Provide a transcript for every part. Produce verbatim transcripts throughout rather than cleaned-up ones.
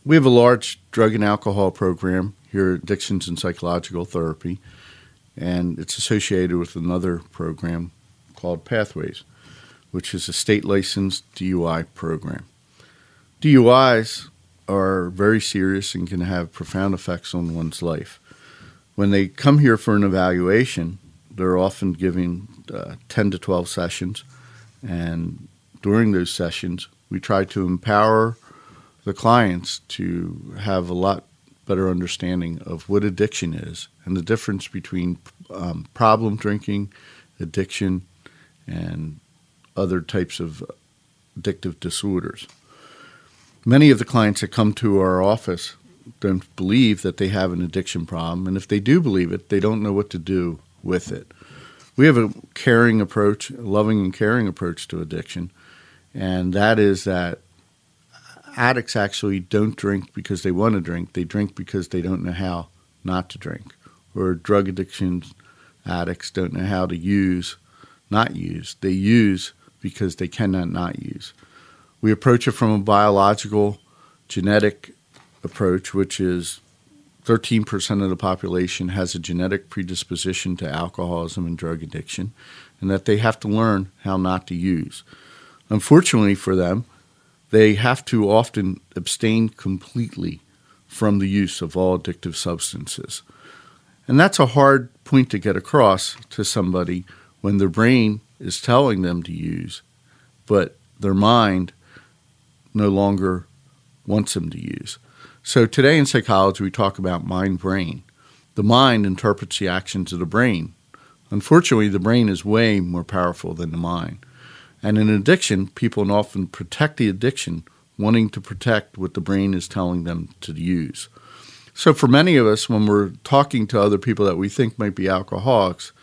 We have a large drug and alcohol program here at Addictions and Psychological Therapy, and it's associated with another program called Pathways, which is a state-licensed D U I program. D U Is are very serious and can have profound effects on one's life. When they come here for an evaluation, they're often given uh, ten to twelve sessions, and during those sessions, we try to empower the clients to have a lot better understanding of what addiction is and the difference between um, problem drinking, addiction, and other types of addictive disorders. Many of the clients that come to our office don't believe that they have an addiction problem, and if they do believe it, they don't know what to do with it. We have a caring approach, a loving and caring approach to addiction, and that is that addicts actually don't drink because they want to drink. They drink because they don't know how not to drink. Or drug addiction addicts don't know how to use, not use. They use because they cannot not use. We approach it from a biological, genetic approach, which is thirteen percent of the population has a genetic predisposition to alcoholism and drug addiction, and that they have to learn how not to use. Unfortunately for them, they have to often abstain completely from the use of all addictive substances. And that's a hard point to get across to somebody when their brain is telling them to use, but their mind no longer wants them to use. So today in psychology, we talk about mind-brain. The mind interprets the actions of the brain. Unfortunately, the brain is way more powerful than the mind. And in addiction, people often protect the addiction, wanting to protect what the brain is telling them to use. So for many of us, when we're talking to other people that we think might be alcoholics,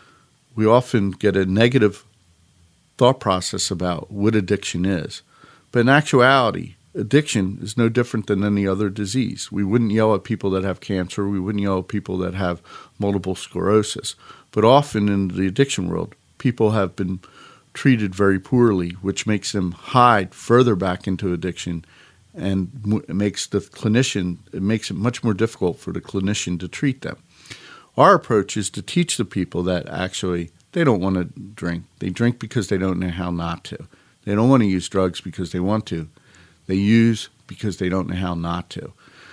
we often get a negative thought process about what addiction is. But in actuality, addiction is no different than any other disease. We wouldn't yell at people that have cancer. We wouldn't yell at people that have multiple sclerosis. But often in the addiction world, people have been treated very poorly, which makes them hide further back into addiction and it makes the clinician, it makes it much more difficult for the clinician to treat them. Our approach is to teach the people that actually they don't want to drink. They drink because they don't know how not to. They don't want to use drugs because they want to. They use because they don't know how not to.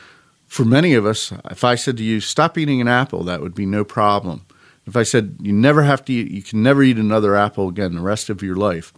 For many of us, if I said to you, stop eating an apple, that would be no problem. If I said you never have to eat, you can never eat another apple again the rest of your life,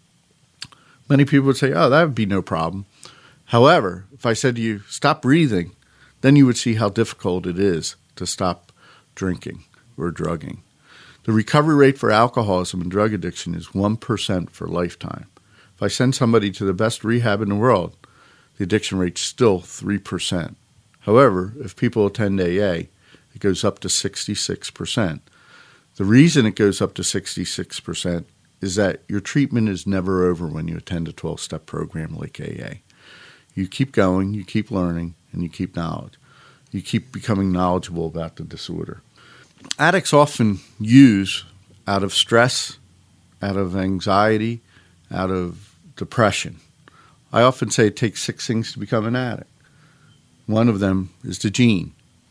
many people would say, oh, that would be no problem. However, if I said to you, stop breathing, then you would see how difficult it is to stop drinking or drugging. The recovery rate for alcoholism and drug addiction is one percent for lifetime. If I send somebody to the best rehab in the world, the addiction rate's still three percent. However, if people attend A A, it goes up to sixty-six percent. The reason it goes up to sixty-six percent is that your treatment is never over when you attend a twelve-step program like A A. You keep going, you keep learning, and you keep knowledge. You keep becoming knowledgeable about the disorder. Addicts often use out of stress, out of anxiety, out of depression. I often say it takes six things to become an addict. One of them is the gene.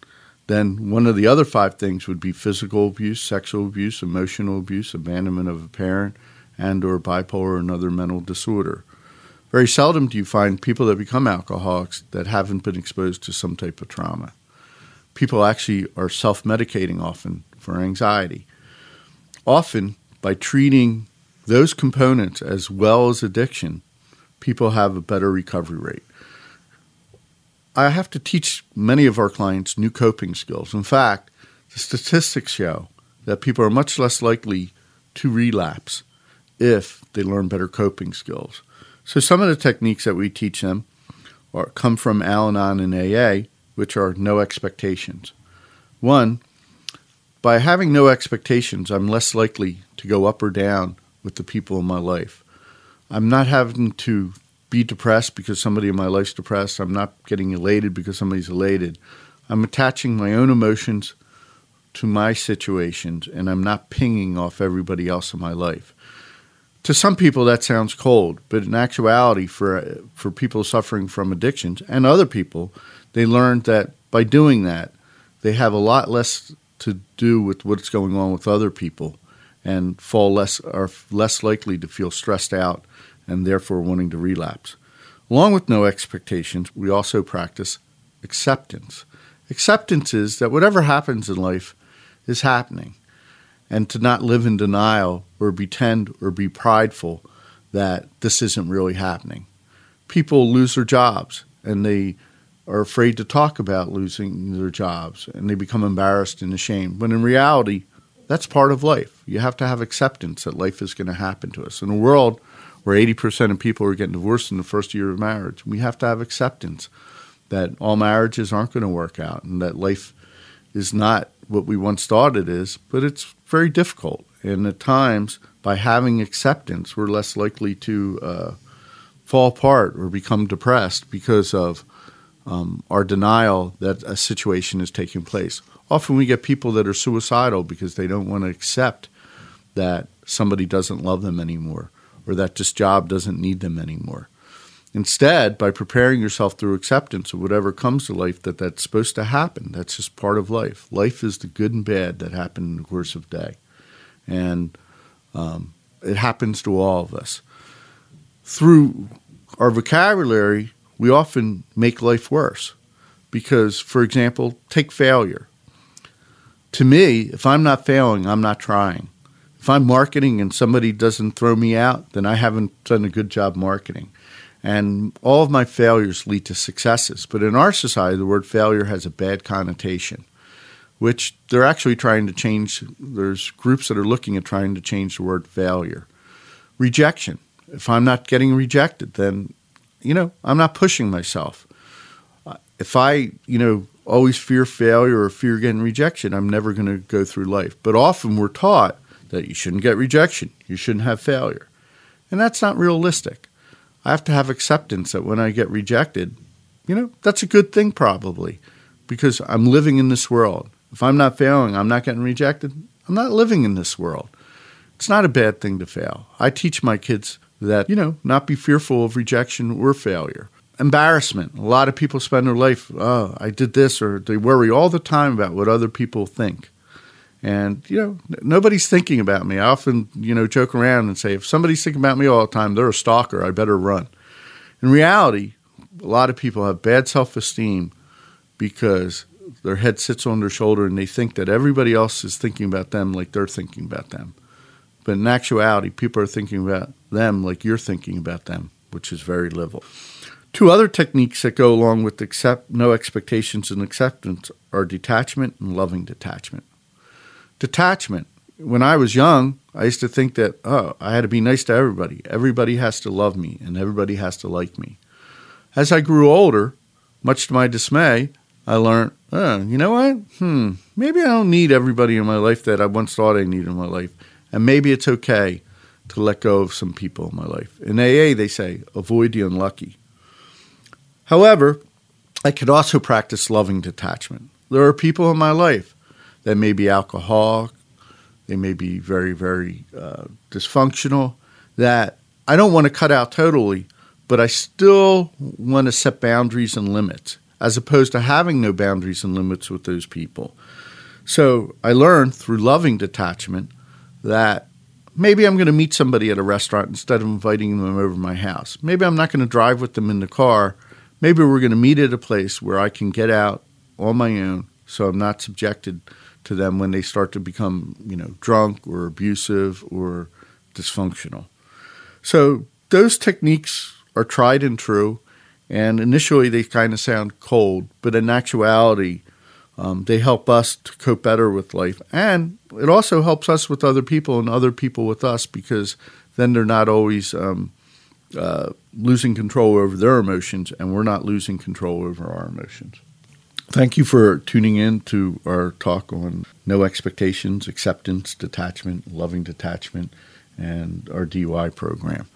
Then one of the other five things would be physical abuse, sexual abuse, emotional abuse, abandonment of a parent, and or bipolar or another mental disorder. Very seldom do you find people that become alcoholics that haven't been exposed to some type of trauma. People actually are self-medicating often for anxiety. Often, by treating those components as well as addiction, people have a better recovery rate. I have to teach many of our clients new coping skills. In fact, the statistics show that people are much less likely to relapse if they learn better coping skills. So some of the techniques that we teach them are, come from Al-Anon and A A, which are no expectations. One, by having no expectations, I'm less likely to go up or down with the people in my life. I'm not having to be depressed because somebody in my life's depressed. I'm not getting elated because somebody's elated. I'm attaching my own emotions to my situations, and I'm not pinging off everybody else in my life. To some people, that sounds cold, but in actuality, for for people suffering from addictions and other people, they learned that by doing that, they have a lot less to do with what's going on with other people, and fall less are less likely to feel stressed out and therefore wanting to relapse. Along with no expectations, we also practice acceptance. Acceptance is that whatever happens in life is happening, and to not live in denial or pretend or be prideful that this isn't really happening. People lose their jobs, and they are afraid to talk about losing their jobs, and they become embarrassed and ashamed. When in reality, that's part of life. You have to have acceptance that life is going to happen to us. In a world where eighty percent of people are getting divorced in the first year of marriage, we have to have acceptance that all marriages aren't going to work out, and that life is not what we once thought it is, but it's very difficult. And at times, by having acceptance, we're less likely to uh, fall apart or become depressed because of um, our denial that a situation is taking place. Often we get people that are suicidal because they don't want to accept that somebody doesn't love them anymore, or that this job doesn't need them anymore. Instead, by preparing yourself through acceptance of whatever comes to life, that that's supposed to happen. That's just part of life. Life is the good and bad that happen in the course of the day. And um, it happens to all of us. Through our vocabulary, we often make life worse. Because, for example, take failure. To me, if I'm not failing, I'm not trying. If I'm marketing and somebody doesn't throw me out, then I haven't done a good job marketing. And all of my failures lead to successes. But in our society, the word failure has a bad connotation, which they're actually trying to change. There's groups that are looking at trying to change the word failure. Rejection. If I'm not getting rejected, then, you know, I'm not pushing myself. If I, you know, always fear failure or fear getting rejection, I'm never going to go through life. But often we're taught that you shouldn't get rejection. You shouldn't have failure. And that's not realistic. I have to have acceptance that when I get rejected, you know, that's a good thing probably, because I'm living in this world. If I'm not failing, I'm not getting rejected, I'm not living in this world. It's not a bad thing to fail. I teach my kids that, you know, not be fearful of rejection or failure. Embarrassment. A lot of people spend their life, oh, I did this, or they worry all the time about what other people think. And, you know, nobody's thinking about me. I often, you know, joke around and say, if somebody's thinking about me all the time, they're a stalker. I better run. In reality, a lot of people have bad self-esteem because their head sits on their shoulder and they think that everybody else is thinking about them like they're thinking about them. But in actuality, people are thinking about them like you're thinking about them, which is very little. Two other techniques that go along with accept, no expectations and acceptance are detachment and loving detachment. Detachment. When I was young, I used to think that, oh, I had to be nice to everybody. Everybody has to love me, and everybody has to like me. As I grew older, much to my dismay, I learned, oh, you know what? Hmm, maybe I don't need everybody in my life that I once thought I needed in my life. And maybe it's okay to let go of some people in my life. In A A, they say, avoid the unlucky. However, I could also practice loving detachment. There are people in my life that may be alcoholic, they may be very, very uh, dysfunctional, that I don't want to cut out totally, but I still want to set boundaries and limits, as opposed to having no boundaries and limits with those people. So I learned through loving detachment that maybe I'm going to meet somebody at a restaurant instead of inviting them over to my house. Maybe I'm not going to drive with them in the car. Maybe we're going to meet at a place where I can get out on my own so I'm not subjected to them when they start to become, you know, drunk or abusive or dysfunctional. So those techniques are tried and true, and initially they kind of sound cold, but in actuality, um, they help us to cope better with life. And it also helps us with other people and other people with us, because then they're not always um, uh, losing control over their emotions, and we're not losing control over our emotions. Thank you for tuning in to our talk on no expectations, acceptance, detachment, loving detachment, and our D U I program.